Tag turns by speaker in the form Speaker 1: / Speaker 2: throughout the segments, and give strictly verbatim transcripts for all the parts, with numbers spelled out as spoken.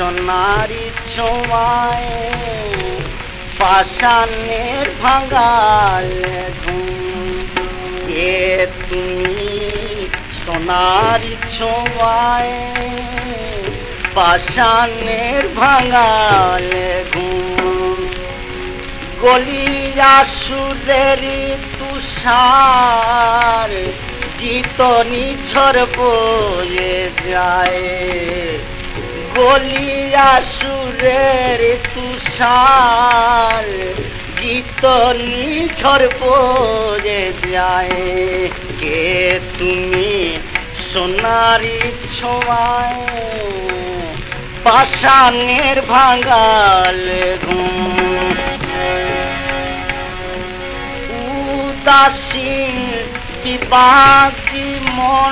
Speaker 1: সোনারি ছোঁয়ায় পাষাণের ভাঙাল ঘুম। কে তুমি সোনারি ছোঁয়ায় পাষাণের ভাঙাল ঘুম। গলিয়া সুরেরি তুষার গীত নিঝর বয়ে যায়। গলিয়া সুরের তুষার গীত নিঝর বয়ে যায়। কে তুমি সোনারি ছোঁয়ায় পাষাণের ভাঙাল ঘুম। উদাসীন বিবাসী মন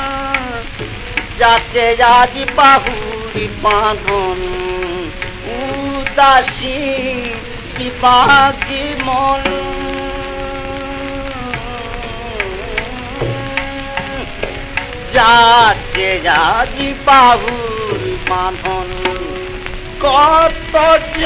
Speaker 1: যাতে আজ বাহুরি বাঁধন। উদাসীন বিবাসী মন যাতে আজ বাহুরি বাঁধন। কত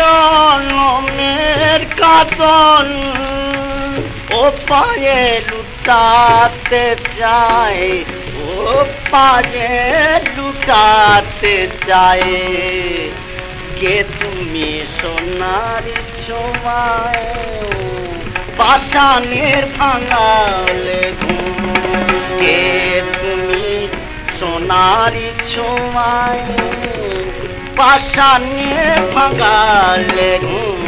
Speaker 1: জনমের কাতন ও পায়ে লুটাতে চাই, ও পায়ে লুটাতে চাই। কে তুমি সোনারি ছোঁয়ায় পাষাণের ভাঙাল ঘুম। কে তুমি সোনারি ছোঁয়ায় পাষাণের ভাঙাল ঘুম।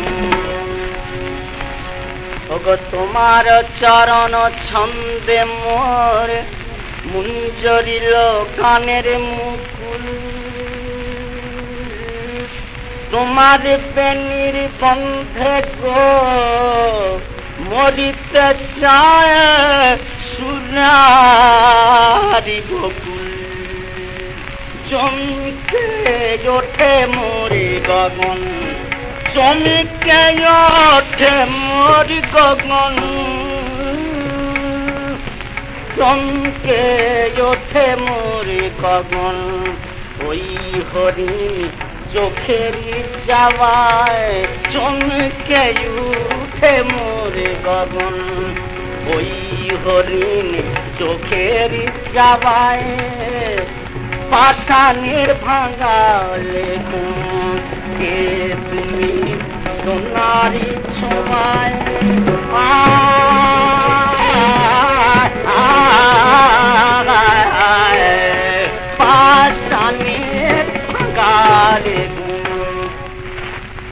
Speaker 1: ওগো তোমার চরণ ছন্দে মোর মুঞ্জরিল কানের মুকুল। তোমার বেনির বন্ধে গো মরিতে চায় সোনারি বকুল। চমকে ওঠে মোরে গগন, চমকে ওঠে মোর গগন। চমকে ওঠে মোর গগন। ওই হরিণ চোখের যাওয়ায় চমকে উঠে মোর গগন। ওই হরিণ চোখের যাওয়ায় পাষাণের ভাঙাল ঘুম। কে তুমি সোনারি ছোঁয়ায়